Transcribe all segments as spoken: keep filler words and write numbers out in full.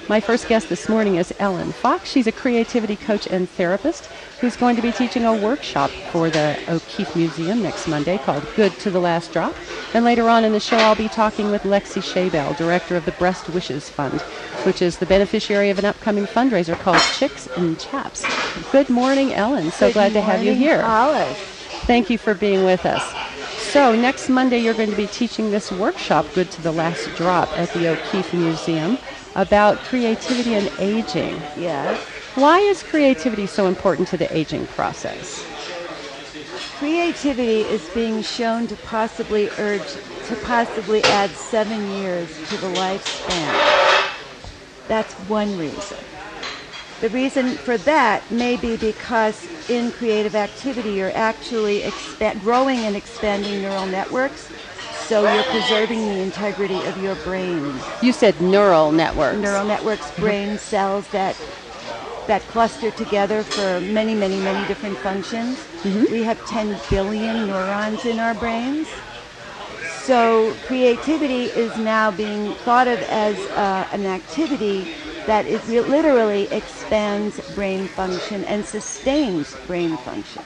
My first guest this morning is Ellen Fox. She's a creativity coach and therapist who's going to be teaching a workshop for the O'Keeffe Museum next Monday called Good to the Last Drop. And later on in the show, I'll be talking with Lexi Shaybell, director of the Breast Wishes Fund, which is the beneficiary of an upcoming fundraiser called Chicks and Chaps. Good morning, Ellen. So Good glad to have you here. Alice. Thank you for being with us. So next Monday, you're going to be teaching this workshop, Good to the Last Drop, at the O'Keeffe Museum about creativity and aging. Yes. Why is creativity so important to the aging process? Creativity is being shown to possibly urge to possibly add seven years to the lifespan. That's one reason. The reason for that may be because in creative activity you're actually expa- growing and expanding neural networks, so you're preserving the integrity of your brain. You said neural networks. Neural networks, brain cells that that cluster together for many, many, many different functions. Mm-hmm. We have ten billion neurons in our brains. So creativity is now being thought of as uh, an activity that is re- literally expands brain function and sustains brain function.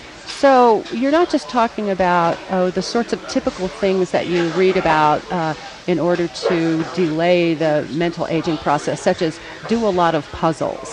So you're not just talking about oh, the sorts of typical things that you read about uh, in order to delay the mental aging process, such as do a lot of puzzles.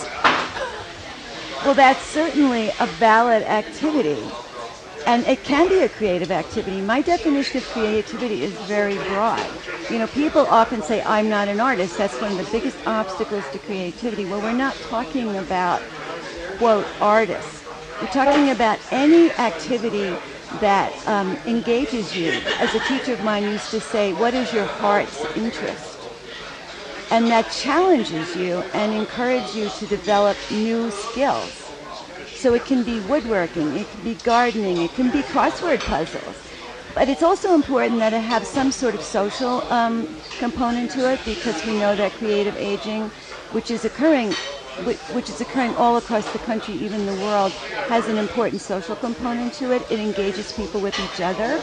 Well, that's certainly a valid activity, and it can be a creative activity. My definition of creativity is very broad. You know, people often say, I'm not an artist. That's one of the biggest obstacles to creativity. Well, we're not talking about, quote, artists. We're talking about any activity that um, engages you. As a teacher of mine used to say, what is your heart's interest? And that challenges you and encourages you to develop new skills. So it can be woodworking, it can be gardening, it can be crossword puzzles. But it's also important that it have some sort of social um, component to it, because we know that creative aging, which is occurring which is occurring all across the country, even the world, has an important social component to it. It engages people with each other.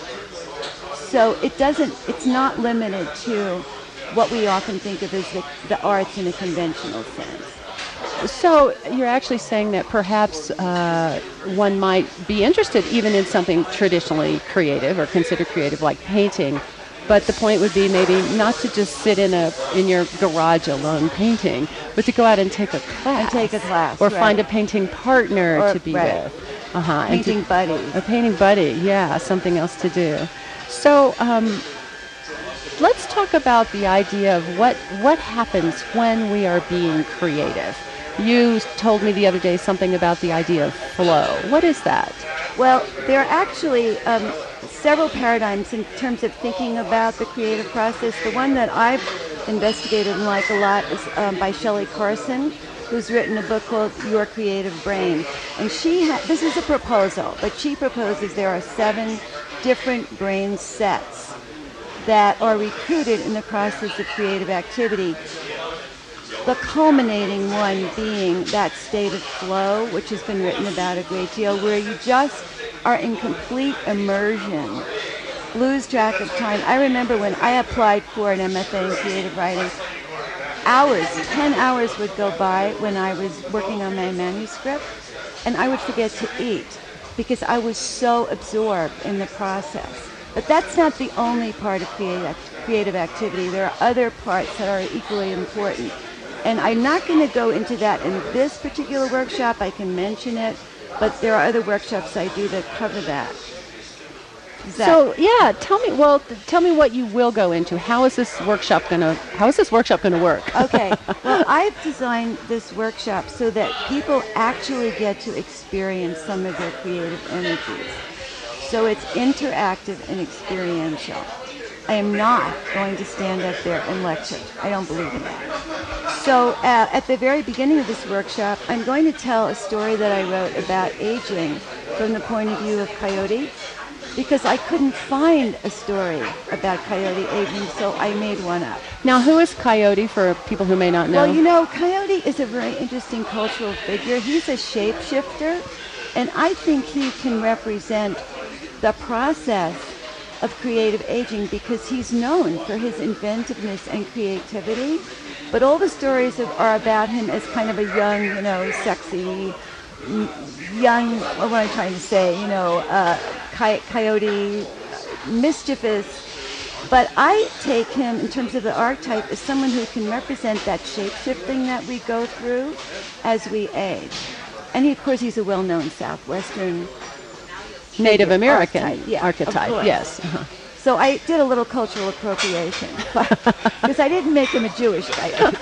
So it doesn't, it's not limited to what we often think of as the, the arts in a conventional sense. So you're actually saying that perhaps uh, one might be interested even in something traditionally creative or considered creative like painting, but the point would be maybe not to just sit in a in your garage alone painting, but to go out and take a class. And take a class, Or right. find a painting partner or, to be right. with. Uh-huh. Painting to, buddy. A painting buddy, yeah, something else to do. So um, let's talk about the idea of what, what happens when we are being creative. You told me the other day something about the idea of flow. What is that? Well, there are actually um, several paradigms in terms of thinking about the creative process. The one that I've investigated and like a lot is um, by Shelley Carson, who's written a book called Your Creative Brain. And she ha- this is a proposal, but she proposes there are seven different brain sets that are recruited in the process of creative activity. The culminating one being that state of flow, which has been written about a great deal, where you just are in complete immersion, lose track of time. I remember when I applied for an M F A in creative writing, hours, ten hours would go by when I was working on my manuscript, and I would forget to eat because I was so absorbed in the process. But that's not the only part of creative, creative activity. There are other parts that are equally important. And I'm not going to go into that in this particular workshop. I can mention it, but there are other workshops I do that cover that. Is that so yeah, tell me. Well, tell me what you will go into. How is this workshop gonna? How is this workshop gonna work? Okay. Well, I've designed this workshop so that people actually get to experience some of their creative energies. So it's interactive and experiential. I am not going to stand up there and lecture. I don't believe in that. So uh, at the very beginning of this workshop, I'm going to tell a story that I wrote about aging from the point of view of Coyote, because I couldn't find a story about Coyote aging, so I made one up. Now, who is Coyote for people who may not know? Well, you know, Coyote is a very interesting cultural figure. He's a shapeshifter, and I think he can represent the process of creative aging because he's known for his inventiveness and creativity, But all the stories of, are about him as kind of a young, you know, sexy, m- young, what am I trying to say, you know, uh, coy- coyote, mischievous. But I take him, in terms of the archetype, as someone who can represent that shape-shifting that we go through as we age. And he, of course, he's a well-known Southwestern Native American archetype, yeah, archetype, of course. yes. Uh-huh. So I did a little cultural appropriation, because I didn't make him a Jewish coyote.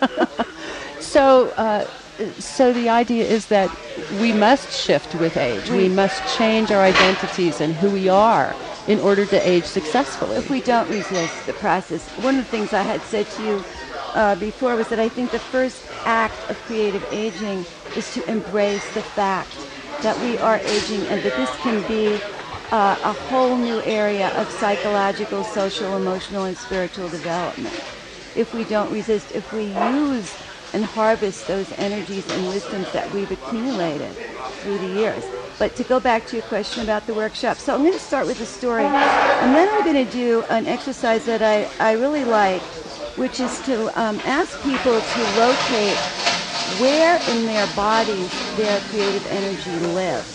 So, uh, so the idea is that we must shift with age. We must change our identities and who we are in order to age successfully. If we don't resist the process. One of the things I had said to you uh, before was that I think the first act of creative aging is to embrace the fact that we are aging and that this can be uh, a whole new area of psychological, social, emotional, and spiritual development. If we don't resist, if we use and harvest those energies and wisdoms that we've accumulated through the years. But to go back to your question about the workshop, so I'm going to start with a story, and then I'm going to do an exercise that I, I really like, which is to um, ask people to locate where in their bodies their creative energy lives.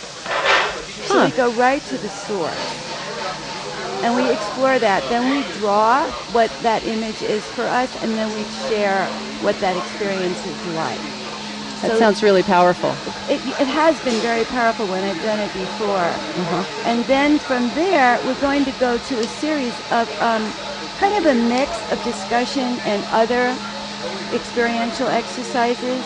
So Huh. we go right to the source. And we explore that. Then we draw what that image is for us, and then we share what that experience is like. That So sounds really powerful. It, it has been very powerful when I've done it before. Uh-huh. And then from there, we're going to go to a series of um, kind of a mix of discussion and other experiential exercises.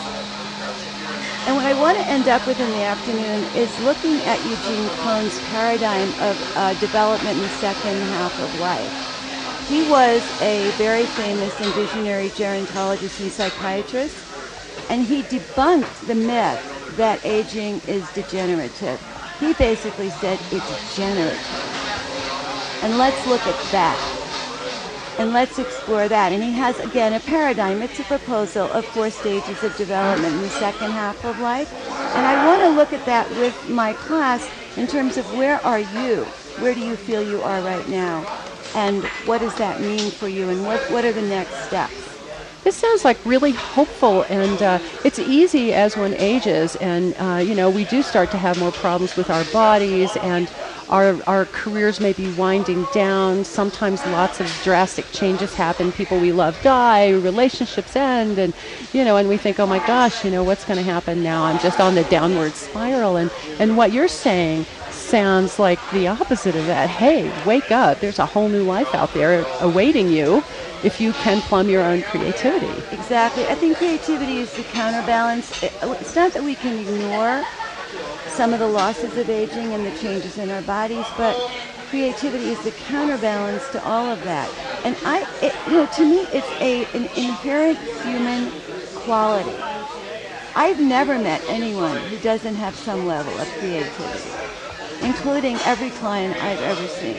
And what I want to end up with in the afternoon is looking at Eugene Klohn's paradigm of uh, development in the second half of life. He was a very famous and visionary gerontologist and psychiatrist, and he debunked the myth that aging is degenerative. He basically said it's generative. And let's look at that. And let's explore that. And he has, again, a paradigm. It's a proposal of four stages of development in the second half of life. And I want to look at that with my class in terms of where are you? Where do you feel you are right now? And what does that mean for you? And what, what are the next steps? This sounds like really hopeful, and uh, it's easy as one ages, and uh, you know, we do start to have more problems with our bodies, and our our careers may be winding down. Sometimes lots of drastic changes happen. People we love die, relationships end, and you know, and we think, oh my gosh, you know, what's going to happen now? I'm just on the downward spiral, and and what you're saying sounds like the opposite of that. Hey, wake up! There's a whole new life out there awaiting you, if you can plumb your own creativity. Exactly. I think creativity is the counterbalance. It's not that we can ignore some of the losses of aging and the changes in our bodies, but creativity is the counterbalance to all of that. And I, it, you know, to me, it's a an inherent human quality. I've never met anyone who doesn't have some level of creativity, including every client I've ever seen.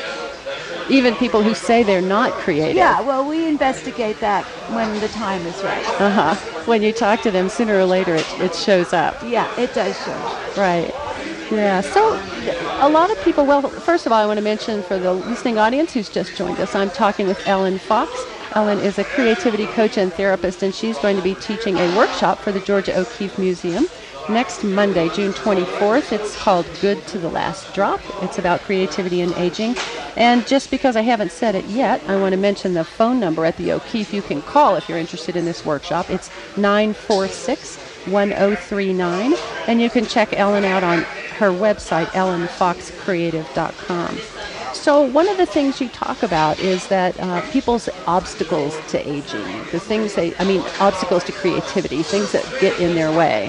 Even people who say they're not creative. Yeah, well, we investigate that when the time is right. Uh-huh. When you talk to them, sooner or later it, it shows up. Yeah, it does show. Right. Yeah. So a lot of people, well, first of all, I want to mention for the listening audience who's just joined us, I'm talking with Ellen Fox. Ellen is a creativity coach and therapist, and she's going to be teaching a workshop for the Georgia O'Keeffe Museum next Monday, June twenty-fourth. It's called Good to the Last Drop. It's about creativity and aging. And just because I haven't said it yet, I want to mention the phone number at the O'Keeffe you can call if you're interested in this workshop. It's nine four six, one zero three nine. And you can check Ellen out on her website, ellen fox creative dot com. So one of the things you talk about is that uh, people's obstacles to aging, the things they, I mean, obstacles to creativity, things that get in their way.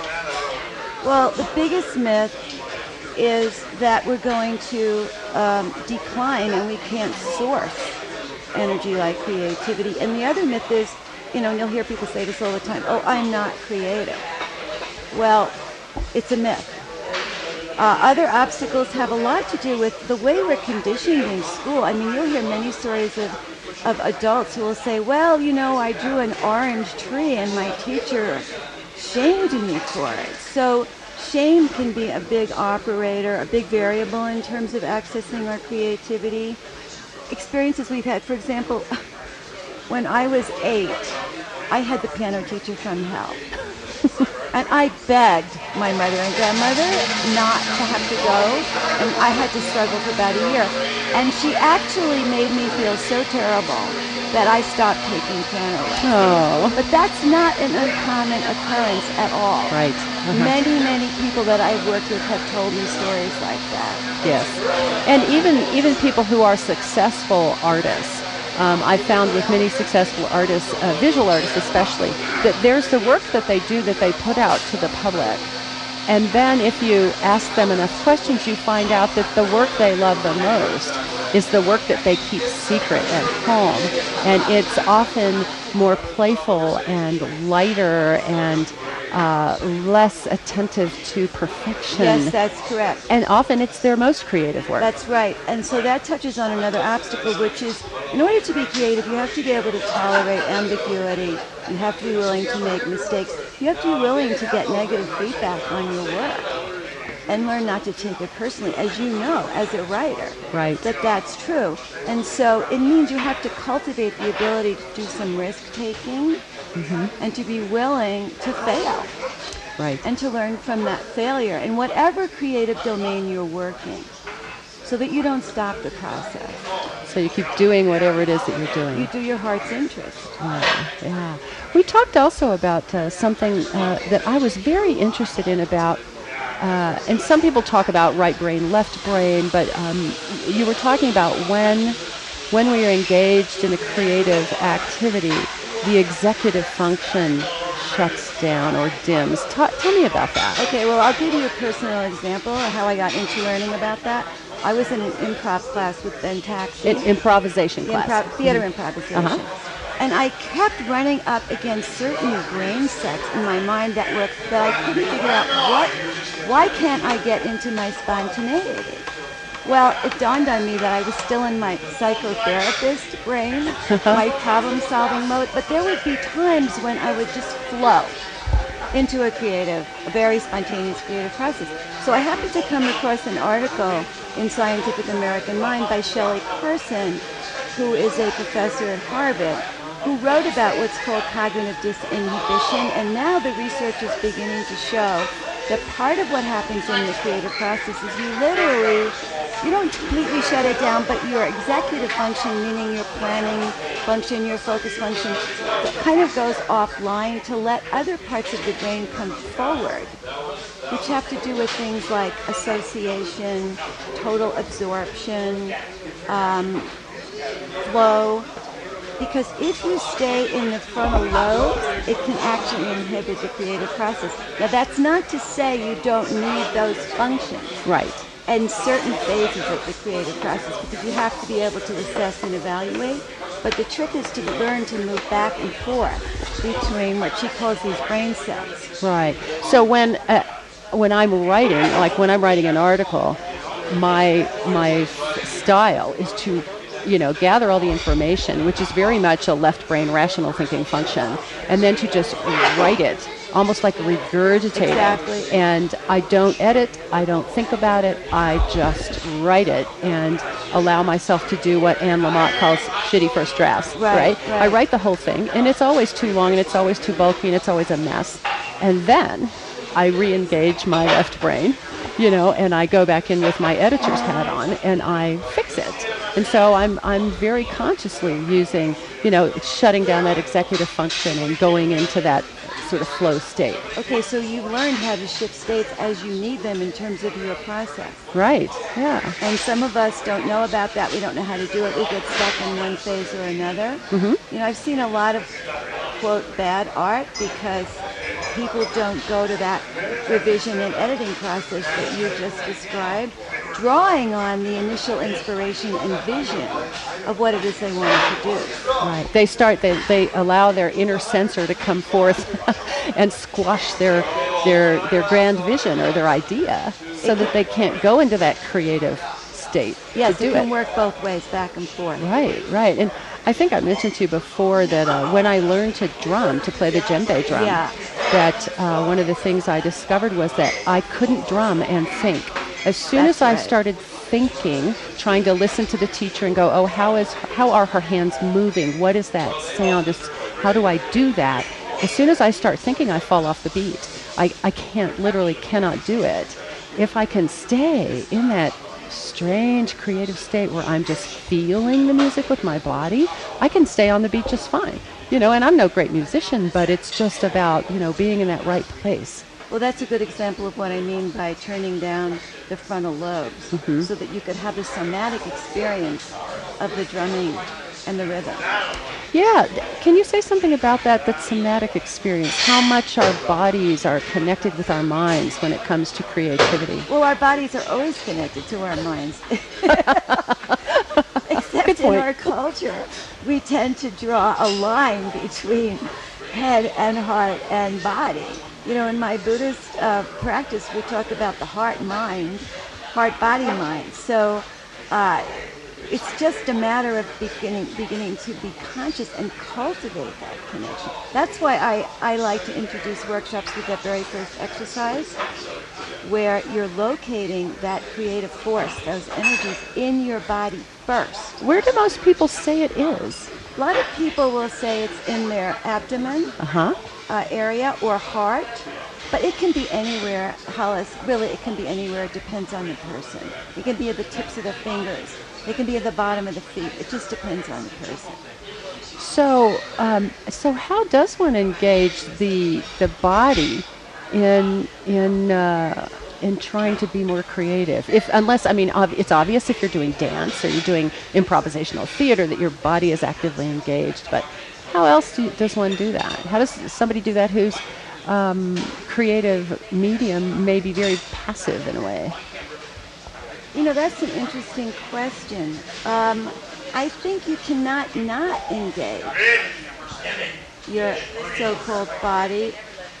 Well, the biggest myth is that we're going to um, decline and we can't source energy like creativity. And the other myth is, you know, and you'll hear people say this all the time, oh, I'm not creative. Well, it's a myth. Uh, other obstacles have a lot to do with the way we're conditioned in school. I mean, you'll hear many stories of, of adults who will say, well, you know, I drew an orange tree and my teacher shamed me for it. So shame can be a big operator, a big variable in terms of accessing our creativity. Experiences we've had, for example, when I was eight, I had the piano teacher from hell. And I begged my mother and grandmother not to have to go, and I had to struggle for about a year. And she actually made me feel so terrible that I stopped taking piano lessons. Oh. But that's not an uncommon occurrence at all. Right. Uh-huh. Many, many people that I've worked with have told me stories like that. Yes. And even even people who are successful artists, Um, I found with many successful artists, uh, visual artists especially, that there's the work that they do that they put out to the public. And then if you ask them enough questions, you find out that the work they love the most is the work that they keep secret at home. And it's often more playful and lighter and uh, less attentive to perfection. Yes, that's correct. And often it's their most creative work. That's right. And so that touches on another obstacle, which is in order to be creative, you have to be able to tolerate ambiguity. You have to be willing to make mistakes. You have to be willing to get negative feedback on your work and learn not to take it personally, as you know, as a writer. Right. That that's true. And so it means you have to cultivate the ability to do some risk-taking mm-hmm. and to be willing to fail. Right. And to learn from that failure in whatever creative domain you're working, so that you don't stop the process. So you keep doing whatever it is that you're doing. You do your heart's interest. Yeah, yeah. We talked also about uh, something uh, that I was very interested in about, uh, and some people talk about right brain, left brain, but um, you were talking about when, when we are engaged in a creative activity, the executive function shuts down or dims. Ta- tell me about that. Okay, well, I'll give you a personal example of how I got into learning about that. I was in an improv class with Ben Taxi. In improvisation class. Improv, theater mm-hmm. improvisation. Uh-huh. And I kept running up against certain brain sets in my mind that were that I couldn't figure out what, why can't I get into my spontaneity? Well, it dawned on me that I was still in my psychotherapist brain, my problem-solving mode, but there would be times when I would just flow into a creative, a very spontaneous creative process. So I happened to come across an article in Scientific American Mind by Shelley Carson, who is a professor at Harvard, who wrote about what's called cognitive disinhibition, and now the research is beginning to show that part of what happens in the creative process is you literally, you don't completely shut it down, but your executive function, meaning your planning function, your focus function, kind of goes offline to let other parts of the brain come forward, which have to do with things like association, total absorption, um, flow. Because if you stay in the frontal lobe, it can actually inhibit the creative process. Now, that's not to say you don't need those functions. Right. And certain phases of the creative process, because you have to be able to assess and evaluate. But the trick is to learn to move back and forth between what she calls these brain cells. Right. So when uh, when I'm writing, like when I'm writing an article, my my style is to, you know, gather all the information, which is very much a left brain rational thinking function, and then to just write it, almost like regurgitate exactly. it. And I don't edit, I don't think about it, I just write it and allow myself to do what Anne Lamott calls shitty first drafts, right, right? right? I write the whole thing, and it's always too long, and it's always too bulky, and it's always a mess. And then I re-engage my left brain, you know, and I go back in with my editor's hat on, and I fix it. And so I'm I'm very consciously using, you know, shutting down that executive function and going into that sort of flow state. Okay, so you've learned how to shift states as you need them in terms of your process. Right, yeah. And some of us don't know about that. We don't know how to do it. We get stuck in one phase or another. Mm-hmm. You know, I've seen a lot of, quote, bad art because people don't go to that revision and editing process that you just described, drawing on the initial inspiration and vision of what it is they want to produce. Right. They start, they, they allow their inner censor to come forth and squash their, their, their grand vision or their idea so that they can't go into that creative state. Yes, to do it can it. work both ways, back and forth. Right, right. And I think I mentioned to you before that uh, when I learned to drum, to play the djembe drum, yeah. that uh, one of the things I discovered was that I couldn't drum and think. As soon That's as I right. started thinking, trying to listen to the teacher and go, oh, how is how are her hands moving? What is that sound? Is, how do I do that? As soon as I start thinking, I fall off the beat. I, I can't, literally cannot do it. If I can stay in that strange creative state where I'm just feeling the music with my body, I can stay on the beat just fine. You know, and I'm no great musician, but it's just about, you know, being in that right place. Well, that's a good example of what I mean by turning down the frontal lobes, mm-hmm. so that you could have the somatic experience of the drumming and the rhythm. Yeah. Can you say something about that, that somatic experience? How much our bodies are connected with our minds when it comes to creativity? Well, our bodies are always connected to our minds. Except in our culture, we tend to draw a line between head and heart and body. You know, in my Buddhist uh, practice, we talk about the heart-mind, heart-body-mind. So uh, it's just a matter of beginning beginning to be conscious and cultivate that connection. That's why I, I like to introduce workshops with that very first exercise, where you're locating that creative force, those energies in your body first. Where do most people say it is? A lot of people will say it's in their abdomen uh-huh. uh, area or heart, but it can be anywhere, Hollis. Really, it can be anywhere. It depends on the person. It can be at the tips of the fingers. It can be at the bottom of the feet. It just depends on the person. So, um, so how does one engage the the body in in uh, in trying to be more creative? If unless I mean, ob- it's obvious if you're doing dance or you're doing improvisational theater that your body is actively engaged. But how else do, does one do that? How does somebody do that whose um, creative medium may be very passive in a way? You know, that's an interesting question. Um, I think you cannot not engage your so-called body.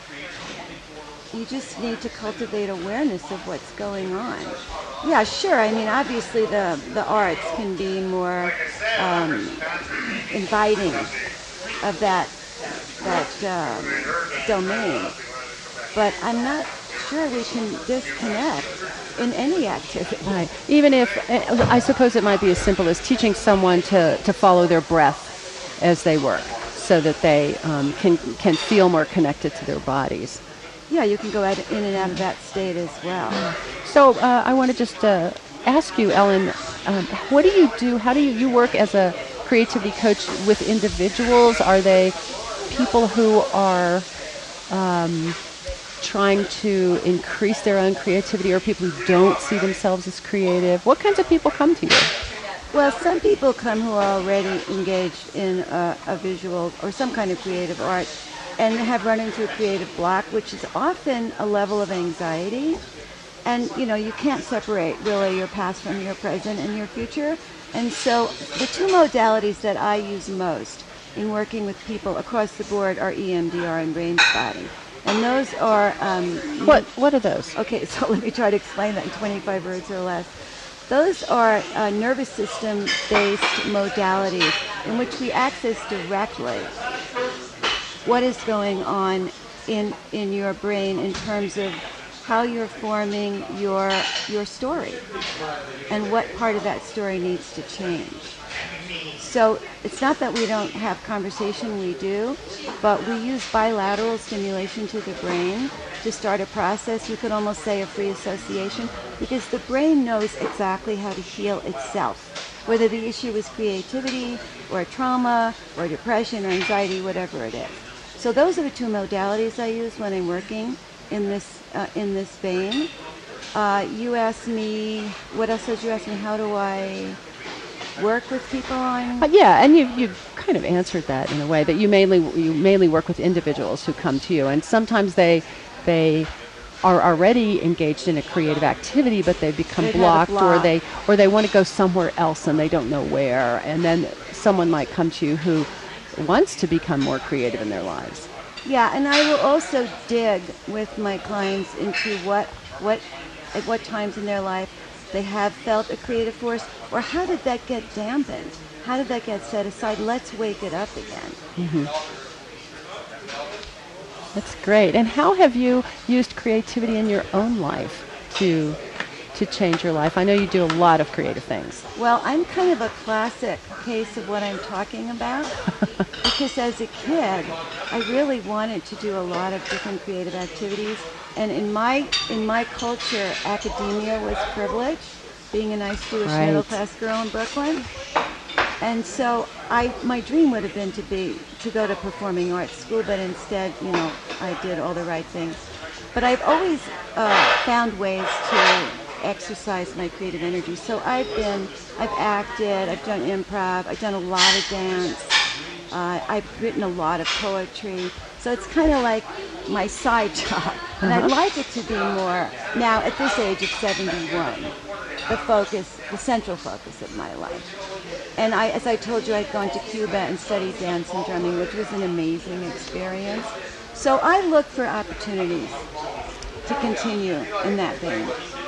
You just need to cultivate awareness of what's going on. Yeah, sure. I mean, obviously the, the arts can be more um, inviting of that, that uh, domain. But I'm not sure we can disconnect in any activity. Right. Even if, I suppose it might be as simple as teaching someone to, to follow their breath as they work so that they um, can, can feel more connected to their bodies. Yeah, you can go out, in and out of that state as well. So uh, I want to just uh, ask you, Ellen, um, what do you do? How do you, you work as a creativity coach with individuals? Are they people who are um, trying to increase their own creativity, or people who don't see themselves as creative? What kinds of people come to you? Well, some people come who are already engaged in a, a visual or some kind of creative art and have run into a creative block, which is often a level of anxiety. And, you know, you can't separate really your past from your present and your future. And so the two modalities that I use most in working with people across the board are E M D R and brain spotting. And those are... Um, what What are those? Okay, so let me try to explain that in twenty-five words or less. Those are uh, nervous system-based modalities in which we access directly what is going on in in your brain in terms of how you're forming your your story and what part of that story needs to change. So it's not that we don't have conversation, we do, but we use bilateral stimulation to the brain to start a process. You could almost say a free association, because the brain knows exactly how to heal itself, whether the issue is creativity or trauma or depression or anxiety, whatever it is. So those are the two modalities I use when I'm working in this uh, in this vein. Uh, you asked me, what else did you ask me? How do I work with people on? Uh, yeah, and you you kind of answered that in a way, that you mainly you mainly work with individuals who come to you, and sometimes they they are already engaged in a creative activity, but they become They've blocked, block. or they or they want to go somewhere else and they don't know where, and then someone might come to you who wants to become more creative in their lives. Yeah, and I will also dig with my clients into what what at what times in their life they have felt a creative force, or how did that get dampened? How did that get set aside? Let's wake it up again. Mm-hmm. That's great. And how have you used creativity in your own life to to change your life? I know you do a lot of creative things. Well, I'm kind of a classic case of what I'm talking about because as a kid, I really wanted to do a lot of different creative activities. And in my in my culture, academia was privilege, being a nice Jewish Right. middle-class girl in Brooklyn. And so I, my dream would have been to be to go to performing arts school, but instead, you know, I did all the right things. But I've always uh, found ways to exercise my creative energy. So I've been, I've acted, I've done improv, I've done a lot of dance, uh, I've written a lot of poetry. So it's kind of like my side job. And Uh-huh. I'd like it to be more, now at this age of seventy-one, the focus, the central focus of my life. And I, as I told you, I'd gone to Cuba and studied dance and drumming, which was an amazing experience. So I look for opportunities to continue in that vein.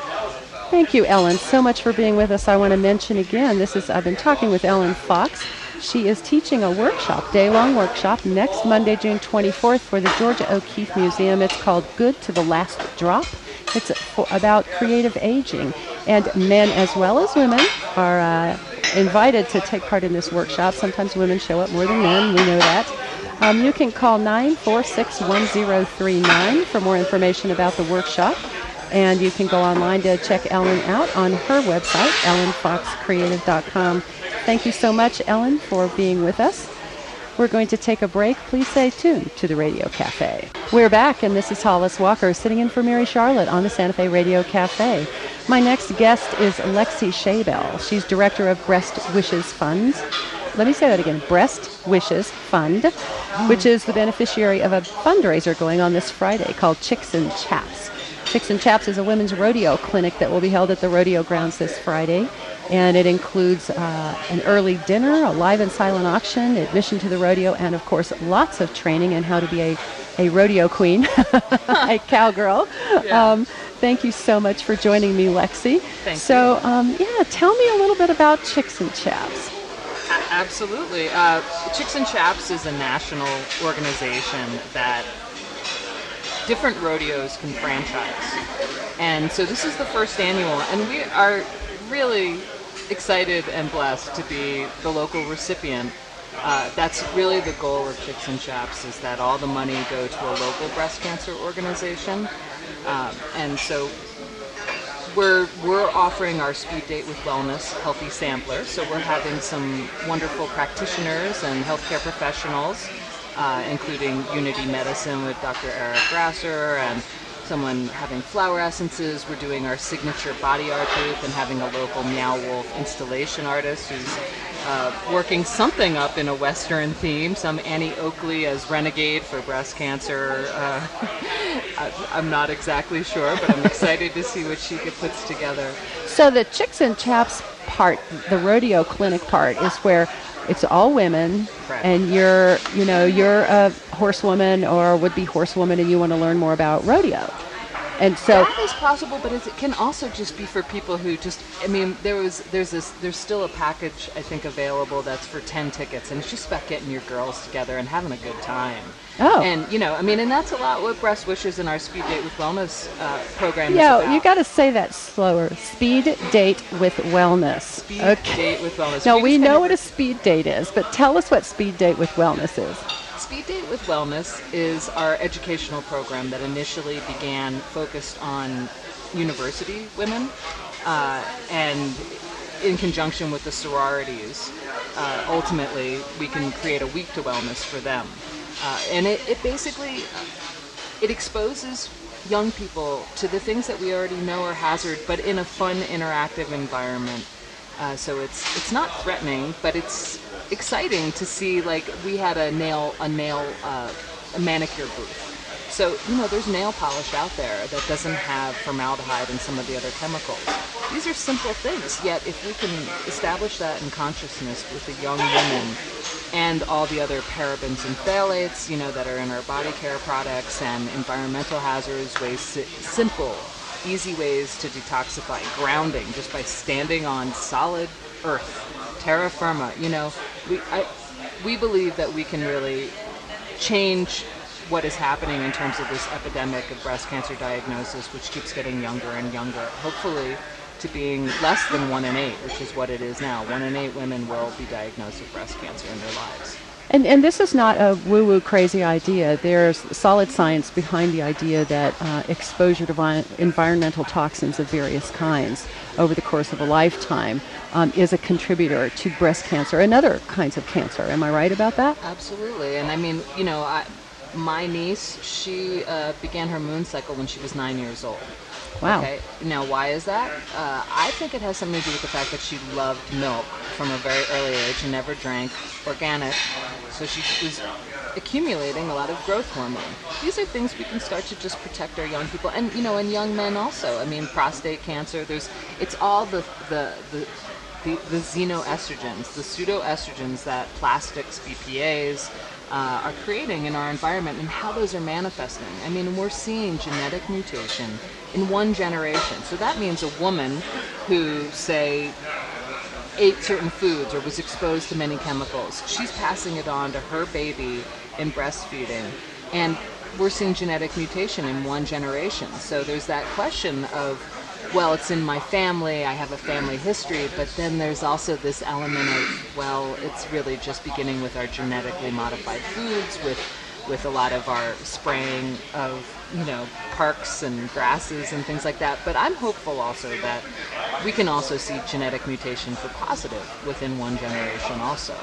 Thank you, Ellen, so much for being with us. I want to mention again, this is I've been talking with Ellen Fox. She is teaching a workshop, day-long workshop, next Monday, June twenty-fourth, for the Georgia O'Keeffe Museum. It's called Good to the Last Drop. It's for, about creative aging, and men as well as women are uh, invited to take part in this workshop. Sometimes women show up more than men, we know that. Um, you can call nine four six, one zero three nine for more information about the workshop. And you can go online to check Ellen out on her website, ellen fox creative dot com. Thank you so much, Ellen, for being with us. We're going to take a break. Please stay tuned to the Radio Cafe. We're back, and this is Hollis Walker sitting in for Mary Charlotte on the Santa Fe Radio Cafe. My next guest is Lexi Shaybell. She's director of Breast Wishes Fund. Let me say that again, Breast Wishes Fund, which is the beneficiary of a fundraiser going on this Friday called Chicks and Chaps. Chicks and Chaps is a women's rodeo clinic that will be held at the rodeo grounds this Friday. And it includes uh, an early dinner, a live and silent auction, admission to the rodeo, and, of course, lots of training in how to be a, a rodeo queen, a cowgirl. Yeah. Um, thank you so much for joining me, Lexi. Thank so, you. Um, yeah, tell me a little bit about Chicks and Chaps. A- absolutely. Uh, Chicks and Chaps is a national organization that different rodeos can franchise. And so this is the first annual, and we are really excited and blessed to be the local recipient. Uh, that's really the goal of Chicks and Chaps, is that all the money go to a local breast cancer organization. Um, and so we're we're offering our speed date with wellness healthy sampler. So we're having some wonderful practitioners and healthcare professionals, uh, including Unity Medicine with Doctor Eric Grasser, and someone having flower essences. We're doing our signature body art booth and having a local Meow Wolf installation artist who's uh, working something up in a Western theme, some Annie Oakley as Renegade for breast cancer. Uh, I, I'm not exactly sure, but I'm excited to see what she puts together. So the Chicks and Chaps part, the rodeo clinic part, is where it's all women, Correct. and you're, you know, you're a horsewoman or would-be horsewoman, and you want to learn more about rodeo. And so, That is possible, but it can also just be for people who just, I mean, there was, there's this, there's still a package, I think, available that's for ten tickets, and it's just about getting your girls together and having a good time. Oh. And, you know, I mean, and that's a lot what Breast Wishes and our Speed Date with Wellness uh, program yo, is about. you got to say that slower. Speed date with wellness. Speed okay. Date with Wellness. Now, We we just know kind of- what a speed date is, but tell us what speed date with wellness is. Speed Date with Wellness is our educational program that initially began focused on university women, uh, and in conjunction with the sororities, uh, ultimately we can create a week to wellness for them. Uh, and it, it basically, it exposes young people to the things that we already know are hazard, but in a fun, interactive environment. Uh, so it's it's not threatening, but it's exciting to see. Like, we had a nail a nail uh, a manicure booth. So, you know, there's nail polish out there that doesn't have formaldehyde and some of the other chemicals. These are simple things, yet if we can establish that in consciousness with the young women and all the other parabens and phthalates, you know, that are in our body care products, and environmental hazards, ways, si- simple, easy ways to detoxify, grounding just by standing on solid earth, terra firma, you know, we, I, we believe that we can really change what is happening in terms of this epidemic of breast cancer diagnosis, which keeps getting younger and younger. Hopefully, to being less than one in eight, which is what it is now. One in eight women will be diagnosed with breast cancer in their lives. And, and this is not a woo-woo crazy idea. There's solid science behind the idea that uh, exposure to vi- environmental toxins of various kinds over the course of a lifetime um, is a contributor to breast cancer and other kinds of cancer. Am I right about that? Absolutely. And I mean, you know, I, my niece, she uh, began her moon cycle when she was nine years old. Wow. Okay. Now, why is that? Uh, I think it has something to do with the fact that she loved milk from a very early age and never drank organic. So she was accumulating a lot of growth hormone. These are things we can start to just protect our young people, and you know, and young men also. I mean, prostate cancer. There's, it's all the the the the, the xenoestrogens, the pseudoestrogens that plastics, B P As. Uh, are creating in our environment and how those are manifesting. I mean, we're seeing genetic mutation in one generation. So that means a woman who, say, ate certain foods or was exposed to many chemicals, she's passing it on to her baby in breastfeeding. And we're seeing genetic mutation in one generation. So there's that question of, well, it's in my family, I have a family history, but then there's also this element of, well, it's really just beginning with our genetically modified foods, with with a lot of our spraying of, you know, parks and grasses and things like that. But I'm hopeful also that we can also see genetic mutation for positive within one generation also.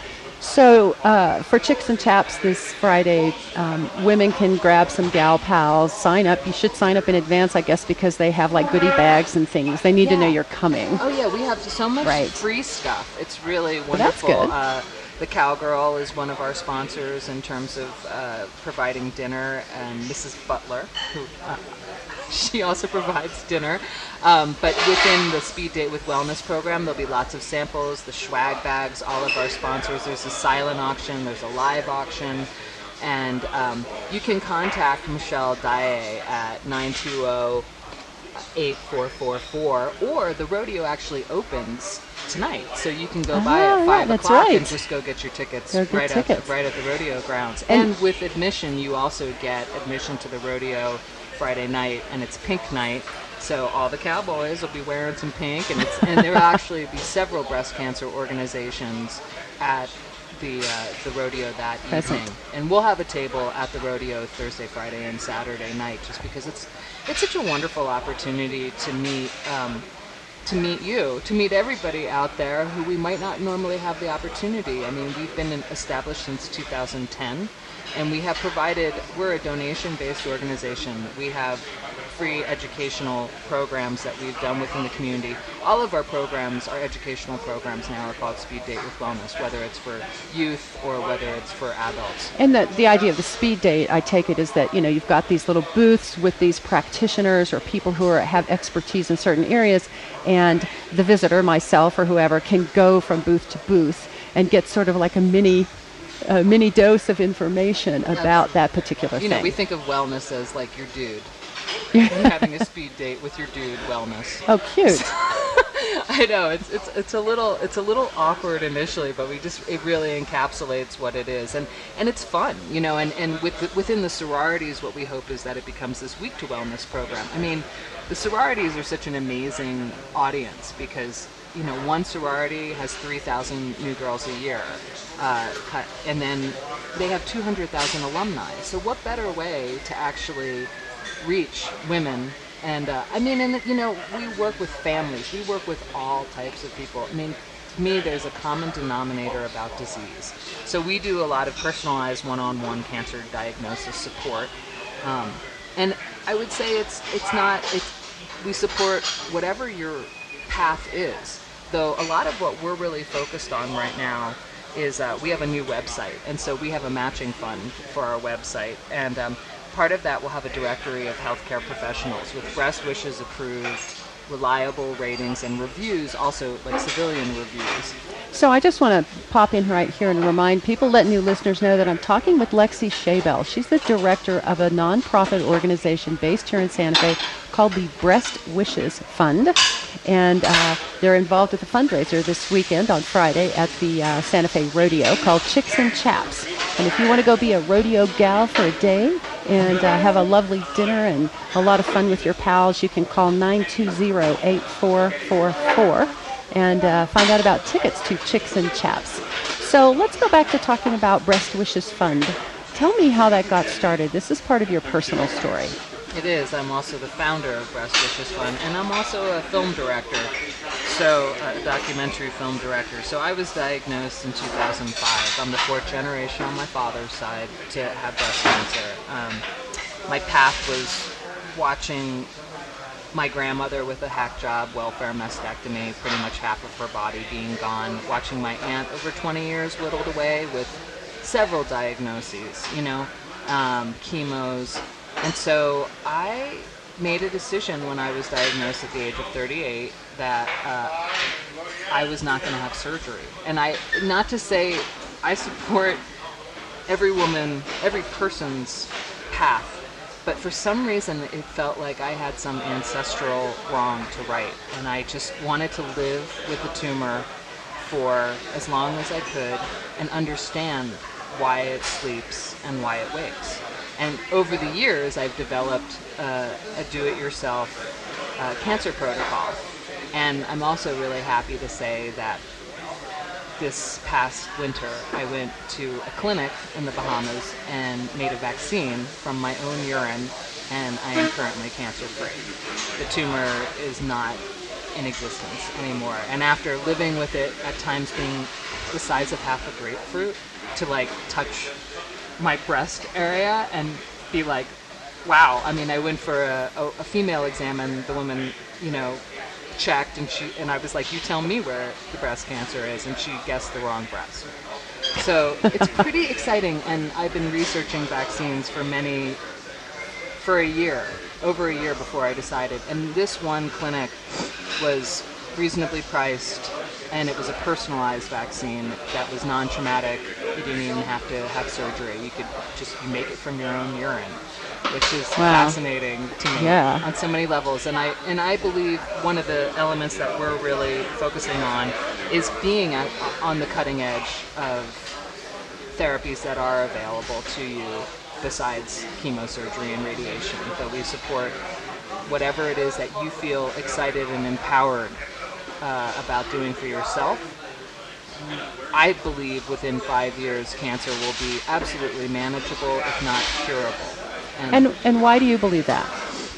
So uh, for Chicks and Chaps this Friday, um, women can grab some gal pals, sign up. You should sign up in advance, I guess, because they have like goodie bags and things. They need Yeah. to know you're coming. Oh yeah, we have so much Right. free stuff. It's really Well, that's wonderful. good. Uh, the Cowgirl is one of our sponsors in terms of uh, providing dinner, and Missus Butler, who uh, she also provides dinner. Um, but within the Speed Date with Wellness program, there'll be lots of samples, the swag bags, all of our sponsors. There's a silent auction, there's a live auction, and um, you can contact Michelle Dye at nine two zero, eight four four four, or the rodeo actually opens tonight, so you can go by Ah, at yeah, five that's o'clock right. and just go get your tickets Go get right at tickets. the, right at the rodeo grounds. And- And with admission, you also get admission to the rodeo Friday night, and it's pink night. So all the cowboys will be wearing some pink, and it's and there will actually be several breast cancer organizations at the uh, the rodeo that Present. evening, and we'll have a table at the rodeo Thursday, Friday, and Saturday night, just because it's it's such a wonderful opportunity to meet um, to meet you, to meet everybody out there who we might not normally have the opportunity. I mean, we've been established since two thousand ten, and we have provided. We're a donation-based organization. We have free educational programs that we've done within the community. All of our programs, our educational programs now, are called Speed Date with Wellness, whether it's for youth or whether it's for adults. And the, the idea of the speed date, I take it, is that, you know, you've got these little booths with these practitioners or people who are, have expertise in certain areas, and the visitor, myself or whoever, can go from booth to booth and get sort of like a mini a mini dose of information about that particular You thing. know, we think of wellness as like your dude. You're having a speed date with your dude wellness. Oh, cute. I know it's it's it's a little it's a little awkward initially, but we just it really encapsulates what it is, and and it's fun, you know. And and with the, within the sororities, what we hope is that it becomes this week to wellness program. I mean, the sororities are such an amazing audience because you know one sorority has three thousand new girls a year, uh, and then they have two hundred thousand alumni. So what better way to actually reach women? And uh, I mean, and you know, we work with families. We work with all types of people. I mean, to me, there's a common denominator about disease. So we do a lot of personalized one-on-one cancer diagnosis support. Um, and I would say it's it's not. It's, we support whatever your path is. Though a lot of what we're really focused on right now is uh, we have a new website, and so we have a matching fund for our website, and um, part of that will have a directory of healthcare professionals with Breast Wishes approved, reliable ratings and reviews, also like civilian reviews. So I just want to pop in right here and remind people, let new listeners know that I'm talking with Lexi Shaybell. She's the director of a nonprofit organization based here in Santa Fe called the Breast Wishes Fund. And uh, they're involved with a fundraiser this weekend on Friday at the uh, Santa Fe Rodeo called Chicks and Chaps. And if you want to go be a rodeo gal for a day, and uh, have a lovely dinner and a lot of fun with your pals. You can call nine two zero, eight four four four and uh, find out about tickets to Chicks and Chaps. So let's go back to talking about Breast Wishes Fund. Tell me how that got started. This is part of your personal story. It is. I'm also the founder of Breast Wishes Fund, and I'm also a film director, so a documentary film director. So I was diagnosed in two thousand five. I'm the fourth generation on my father's side to have breast cancer. Um, my path was watching my grandmother with a hack job, welfare mastectomy, pretty much half of her body being gone, watching my aunt over twenty years whittled away with several diagnoses, you know, um, chemos. And so I made a decision when I was diagnosed at the age of thirty-eight that uh, I was not going to have surgery. And I, not to say I support every woman, every person's path, but for some reason it felt like I had some ancestral wrong to right, and I just wanted to live with the tumor for as long as I could and understand why it sleeps and why it wakes. And over the years, I've developed uh, a do-it-yourself uh, cancer protocol, and I'm also really happy to say that this past winter, I went to a clinic in the Bahamas and made a vaccine from my own urine, and I am currently cancer-free. The tumor is not in existence anymore. And after living with it, at times being the size of half a grapefruit, to like touch my breast area and be like, wow. I mean, I went for a, a, a female exam, and the woman, you know, checked, and she and I was like, you tell me where the breast cancer is, and she guessed the wrong breast. So it's pretty exciting, and I've been researching vaccines for many, for a year, over a year before I decided. And this one clinic was reasonably priced, and it was a personalized vaccine that was non-traumatic. You didn't even have to have surgery. You could just make it from your own urine, which is wow. fascinating to me yeah. on so many levels. And I and I believe one of the elements that we're really focusing on is being at, on the cutting edge of therapies that are available to you besides chemosurgery and radiation. That we support whatever it is that you feel excited and empowered uh, about doing for yourself. I believe within five years, cancer will be absolutely manageable, if not curable. And, and and why do you believe that?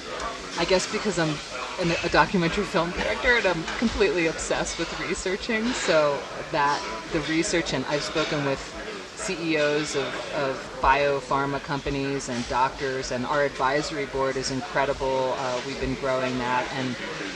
I guess because I'm an, a documentary film director, and I'm completely obsessed with researching. So that the research, and I've spoken with C E Os of, of biopharma companies and doctors, and our advisory board is incredible. Uh, we've been growing that, and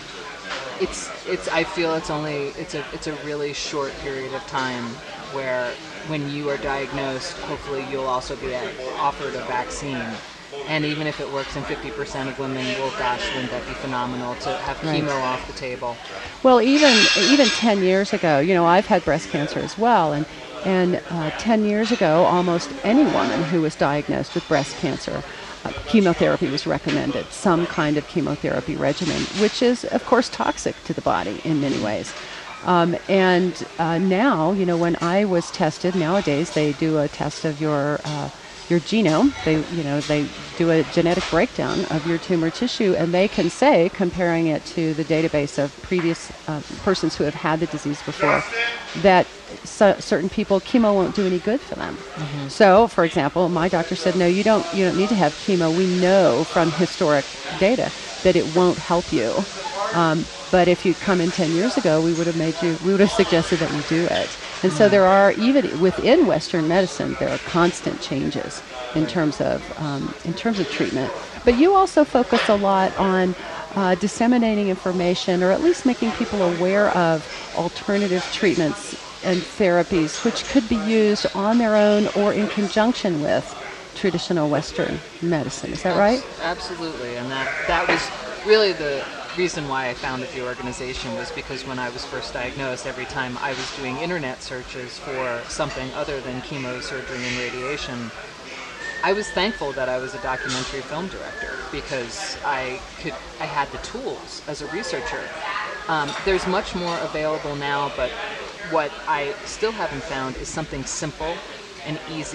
it's it's. I feel it's only it's a it's a really short period of time where when you are diagnosed, hopefully you'll also be offered a vaccine. And even if it works in fifty percent of women, well, gosh, wouldn't that be phenomenal to have right. chemo off the table? Well, even even ten years ago, you know, I've had breast cancer as well, and and uh, ten years ago, almost any woman who was diagnosed with breast cancer, uh, chemotherapy was recommended, some kind of chemotherapy regimen, which is, of course, toxic to the body in many ways. Um, and uh, now, you know, when I was tested, nowadays they do a test of your uh, your genome. They, you know, they do a genetic breakdown of your tumor tissue, and they can say, comparing it to the database of previous uh, persons who have had the disease before, that so, certain people, chemo won't do any good for them. Mm-hmm. So, for example, my doctor said, no, you don't, you don't need to have chemo. We know from historic data that it won't help you. Um, but if you'd come in ten years ago, we would have made you, we would have suggested that you do it. And so there are, even within Western medicine, there are constant changes in terms of um, in terms of treatment. But you also focus a lot on uh, disseminating information, or at least making people aware of alternative treatments and therapies which could be used on their own or in conjunction with traditional Western medicine. Is that right? Absolutely. And that, that was really the reason why I founded the organization, was because when I was first diagnosed, every time I was doing internet searches for something other than chemo, surgery, and radiation, I was thankful that I was a documentary film director, because I could I had the tools as a researcher. Um, there's much more available now, but what I still haven't found is something simple and easy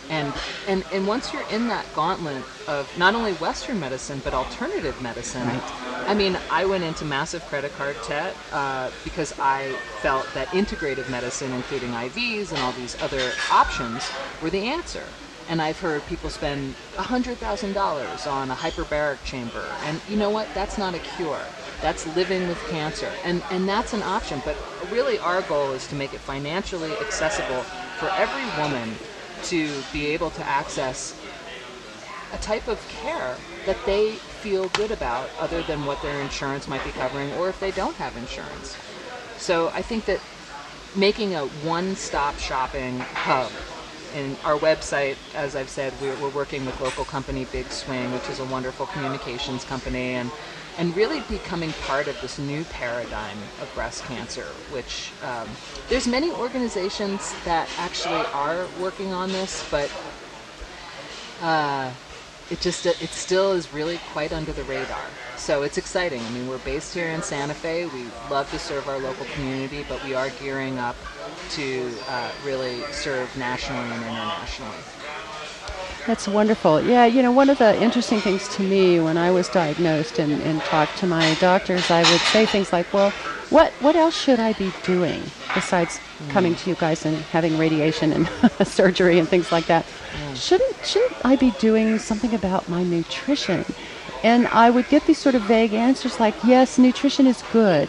And, and and once you're in that gauntlet of not only Western medicine but alternative medicine, Right. I mean, I went into massive credit card debt uh, because I felt that integrative medicine, including I Vs and all these other options, were the answer. And I've heard people spend one hundred thousand dollars on a hyperbaric chamber. And you know what? That's not a cure. That's living with cancer. And, and that's an option. But really our goal is to make it financially accessible for every woman to be able to access a type of care that they feel good about other than what their insurance might be covering, or if they don't have insurance. So I think that making a one-stop shopping hub, in our website, as I've said, we're, we're working with local company Big Swing, which is a wonderful communications company, and and really becoming part of this new paradigm of breast cancer, which um, there's many organizations that actually are working on this, but uh, it just it still is really quite under the radar. So it's exciting. I mean, we're based here in Santa Fe. We love to serve our local community, but we are gearing up to uh, really serve nationally and internationally. That's wonderful. Yeah, you know, one of the interesting things to me when I was diagnosed and, and talked to my doctors, I would say things like, well, what what else should I be doing besides mm. coming to you guys and having radiation and surgery and things like that? Mm. Shouldn't shouldn't I be doing something about my nutrition? And I would get these sort of vague answers like, yes, nutrition is good.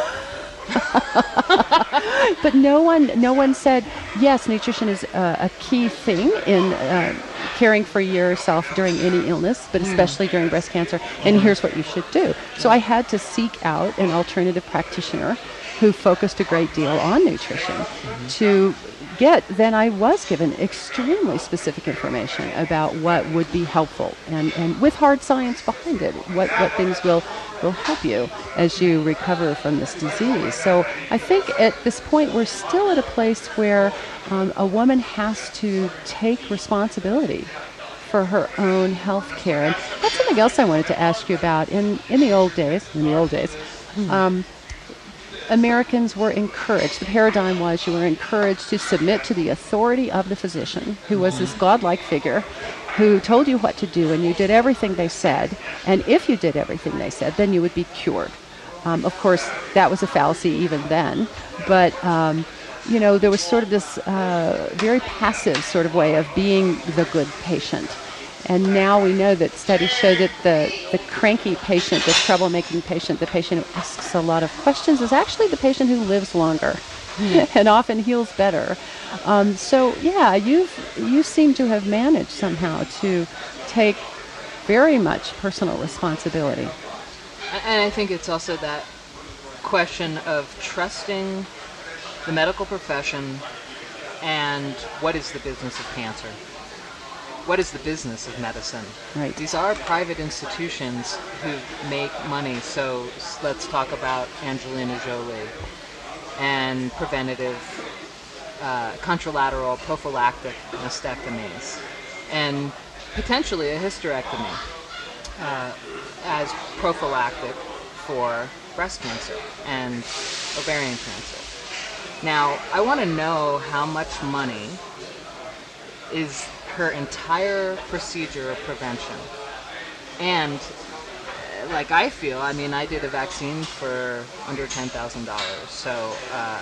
But no one no one said, yes, nutrition is uh, a key thing in uh, caring for yourself during any illness, but especially mm. during breast cancer, and mm. here's what you should do. So I had to seek out an alternative practitioner who focused a great deal on nutrition mm-hmm. to get, then I was given extremely specific information about what would be helpful, and, and with hard science behind it, what, what things will, will help you as you recover from this disease. So I think at this point we're still at a place where um, a woman has to take responsibility for her own health care. And that's something else I wanted to ask you about. In, in the old days, in the old days, mm. um, Americans were encouraged, the paradigm was you were encouraged to submit to the authority of the physician, who was this godlike figure who told you what to do, and you did everything they said. And if you did everything they said, then you would be cured. Um, of course, that was a fallacy even then. But, um, you know, there was sort of this uh, very passive sort of way of being the good patient. And now we know that studies show that the, the cranky patient, the troublemaking patient, the patient who asks a lot of questions is actually the patient who lives longer mm. and often heals better. Um, so, yeah, you've, you seem to have managed somehow to take very much personal responsibility. And I think it's also that question of trusting the medical profession and what is the business of cancer. What is the business of medicine? Right. These are private institutions who make money. So let's talk about Angelina Jolie and preventative, uh, contralateral, prophylactic mastectomies, and potentially a hysterectomy uh, as prophylactic for breast cancer and ovarian cancer. Now, I want to know how much money is her entire procedure of prevention. And like I feel, I mean, I did a vaccine for under ten thousand dollars. So uh,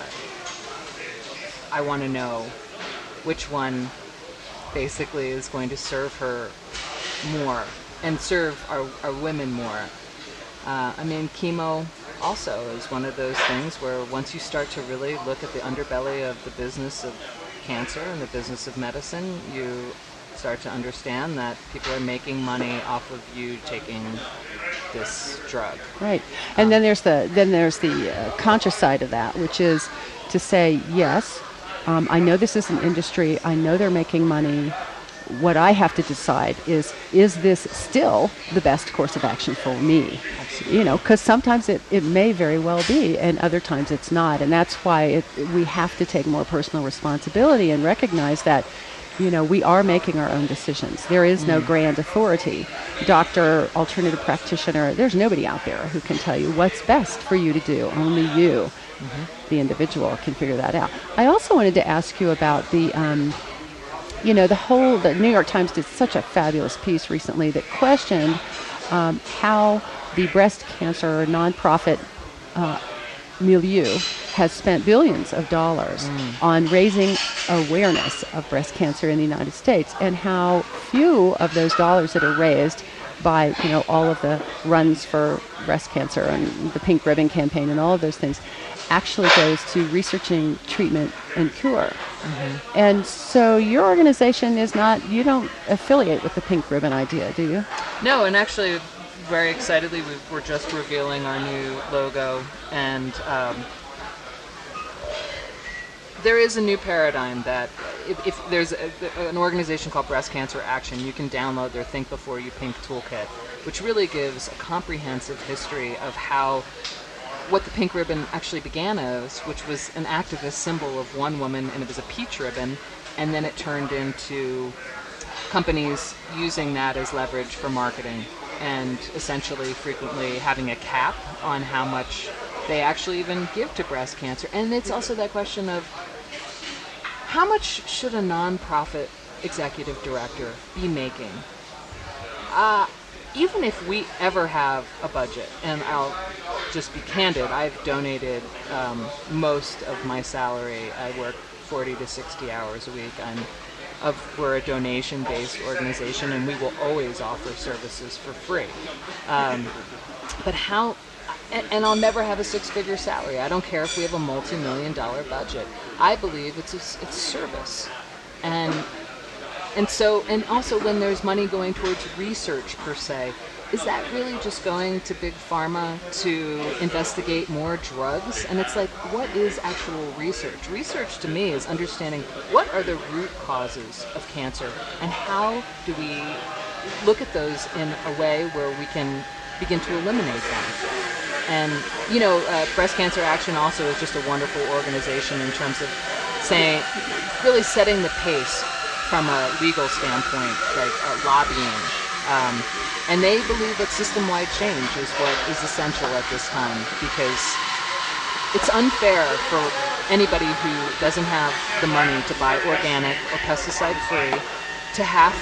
I want to know which one basically is going to serve her more and serve our, our women more. Uh, I mean, chemo also is one of those things where once you start to really look at the underbelly of the business of cancer and the business of medicine, you start to understand that people are making money off of you taking this drug. Right. And um, then there's the then there's the uh, conscious side of that, which is to say, yes, um, I know this is an industry. I know they're making money. What I have to decide is, is this still the best course of action for me? Absolutely. You know, because sometimes it, it may very well be, and other times it's not. And that's why it, we have to take more personal responsibility and recognize that, you know, we are making our own decisions. There is no mm. grand authority, doctor, alternative practitioner. There's nobody out there who can tell you what's best for you to do. Only you, mm-hmm. the individual, can figure that out. I also wanted to ask you about the... Um, you know, the whole, the New York Times did such a fabulous piece recently that questioned um, how the breast cancer nonprofit uh, milieu has spent billions of dollars mm. on raising awareness of breast cancer in the United States, and how few of those dollars that are raised by, you know, all of the runs for breast cancer and the Pink Ribbon campaign and all of those things actually goes to researching treatment and cure. Mm-hmm. And so your organization is not, you don't affiliate with the Pink Ribbon idea, do you? No, and actually, very excitedly, we we're just revealing our new logo, and um, there is a new paradigm that if, if there's a, an organization called Breast Cancer Action, you can download their Think Before You Pink toolkit, which really gives a comprehensive history of how what the pink ribbon actually began as, which was an activist symbol of one woman, and it was a peach ribbon, and then it turned into companies using that as leverage for marketing, and essentially frequently having a cap on how much they actually even give to breast cancer. And it's also that question of how much should a nonprofit executive director be making? Uh, even if we ever have a budget, and I'll just be candid, I've donated um, most of my salary. I work forty to sixty hours a week. I'm Of, we're a donation-based organization, and we will always offer services for free. Um, but how, and, and I'll never have a six-figure salary. I don't care if we have a multi-million dollar budget. I believe it's a, it's service. And and so, and also when there's money going towards research per se, is that really just going to Big Pharma to investigate more drugs? And it's like, what is actual research? Research to me is understanding what are the root causes of cancer, and how do we look at those in a way where we can begin to eliminate them. And, you know, uh, Breast Cancer Action also is just a wonderful organization in terms of saying, really setting the pace from a legal standpoint, like uh, lobbying. Um, and they believe that system-wide change is what is essential at this time, because it's unfair for anybody who doesn't have the money to buy organic or pesticide-free to have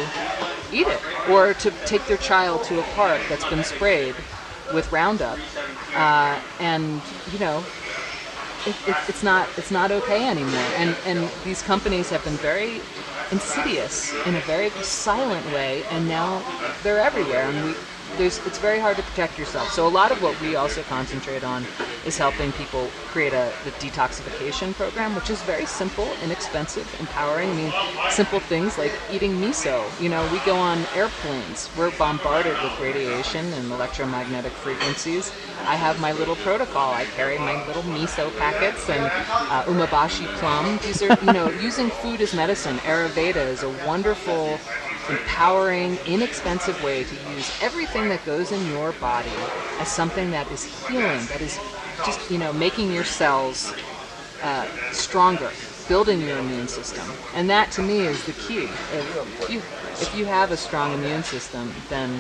to eat it, or to take their child to a park that's been sprayed with Roundup. Uh, and, you know, it, it, it's not it's not okay anymore. And, and these companies have been very insidious in a very silent way, and now they're everywhere, and we there's it's very hard to protect yourself. So a lot of what we also concentrate on is helping people create a the detoxification program, which is very simple, inexpensive, empowering. I mean, simple things like eating miso. You know, we go on airplanes, we're bombarded with radiation and electromagnetic frequencies. I have my little protocol. I carry my little miso packets and uh, umabashi plum. These are, you know, using food as medicine. Ayurveda is a wonderful, empowering, inexpensive way to use everything that goes in your body as something that is healing, that is just, you know, making your cells uh, stronger, building your immune system. And that, to me, is the key. If you, if you have a strong immune system, then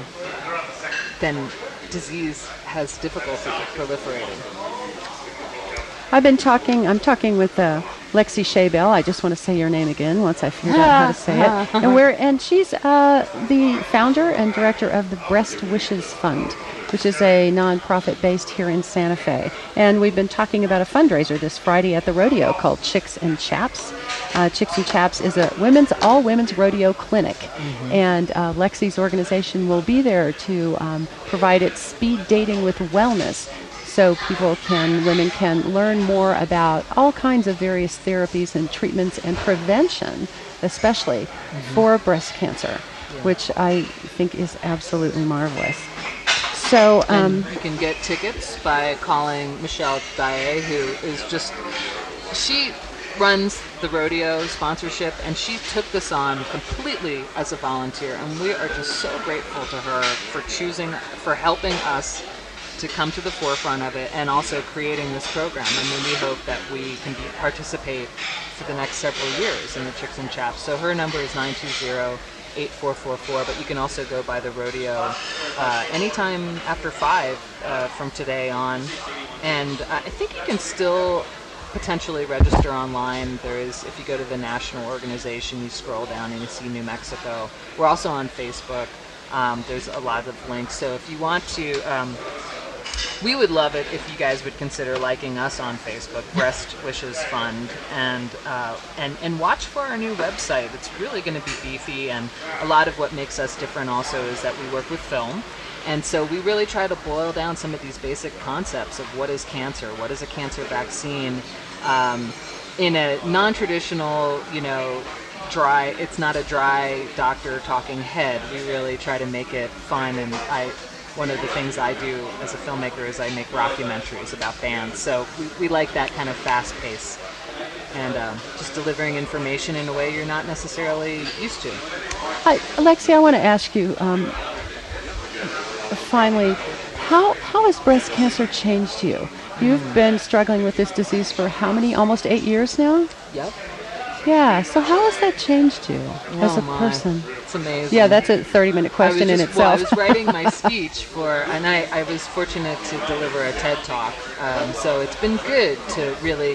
then disease has difficulty proliferating. I've been talking, I'm talking with uh, Lexi Shaybell. I just want to say your name again once I figured out how to say it. And we're and she's uh, the founder and director of the Breast Wishes Fund, which is a nonprofit based here in Santa Fe. And we've been talking about a fundraiser this Friday at the rodeo called Chicks and Chaps. Uh, Chicks and Chaps is a women's all women's rodeo clinic, mm-hmm. and uh, Lexi's organization will be there to um, provide its speed dating with wellness. So people can, women can learn more about all kinds of various therapies and treatments and prevention, especially mm-hmm. for breast cancer, yeah. which I think is absolutely marvelous. So um, and you can get tickets by calling Michelle Daae, who is just, she runs the rodeo sponsorship, and she took this on completely as a volunteer, and we are just so grateful to her for choosing, for helping us to come to the forefront of it, and also creating this program. I mean, we hope that we can be, participate for the next several years in the Chicks and Chaps. So her number is nine two zero, eight four four four, but you can also go by the rodeo uh, anytime after five uh, from today on. And uh, I think you can still potentially register online. There is, if you go to the national organization, you scroll down and you see New Mexico. We're also on Facebook. Um, there's a lot of links. So if you want to, um, we would love it if you guys would consider liking us on Facebook, Breast Wishes Fund, and uh, and and watch for our new website. It's really going to be beefy, and a lot of what makes us different also is that we work with film. And so we really try to boil down some of these basic concepts of what is cancer, what is a cancer vaccine, um, in a non-traditional, you know, dry, it's not a dry doctor talking head. We really try to make it fun, and I, one of the things I do as a filmmaker is I make rockumentaries about bands. So we, we like that kind of fast pace, and um, just delivering information in a way you're not necessarily used to. Hi, Alexi, I want to ask you, um, finally, how how has breast cancer changed you? You've mm. been struggling with this disease for how many? Almost eight years now? Yep. Yeah, so how has that changed you oh as a my. person? It's amazing. Yeah, that's a thirty-minute question just, in itself. Well, I was writing my speech for, and I, I was fortunate to deliver a TED Talk, um, so it's been good to really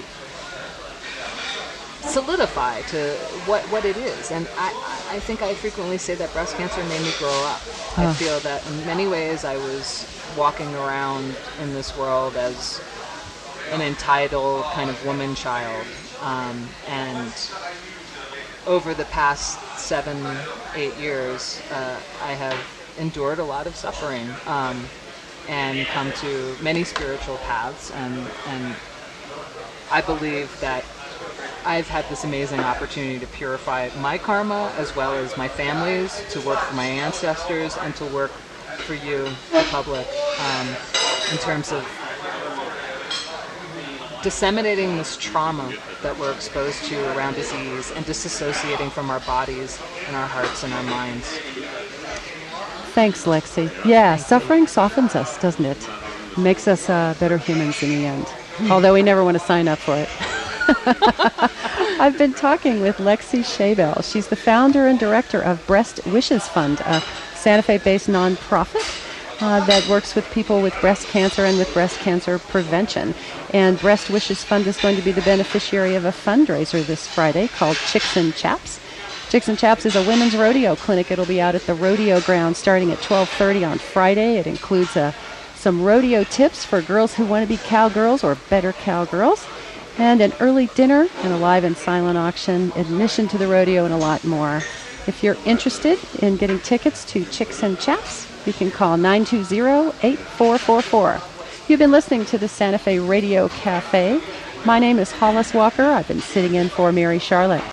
solidify to what, what it is. And I, I think I frequently say that breast cancer made me grow up. Oh. I feel that in many ways I was walking around in this world as an entitled kind of woman child. Um, and over the past seven, eight years, uh, I have endured a lot of suffering um, and come to many spiritual paths. And, and I believe that I've had this amazing opportunity to purify my karma as well as my family's, to work for my ancestors, and to work for you, the public, um, in terms of disseminating this trauma that we're exposed to around disease and disassociating from our bodies and our hearts and our minds. Thanks, Lexi. Yeah, Thank suffering you. softens us, doesn't it? Makes us uh, better humans in the end, although we never want to sign up for it. I've been talking with Lexi Shavel. She's the founder and director of Breast Wishes Fund, a Santa Fe-based nonprofit uh, that works with people with breast cancer and with breast cancer prevention. And Breast Wishes Fund is going to be the beneficiary of a fundraiser this Friday called Chicks and Chaps. Chicks and Chaps is a women's rodeo clinic. It'll be out at the rodeo ground starting at twelve thirty on Friday. It includes uh, some rodeo tips for girls who want to be cowgirls or better cowgirls, and an early dinner and a live and silent auction, admission to the rodeo, and a lot more. If you're interested in getting tickets to Chicks and Chaps, you can call nine two zero, eight four four four. You've been listening to the Santa Fe Radio Cafe. My name is Hollis Walker. I've been sitting in for Mary Charlotte.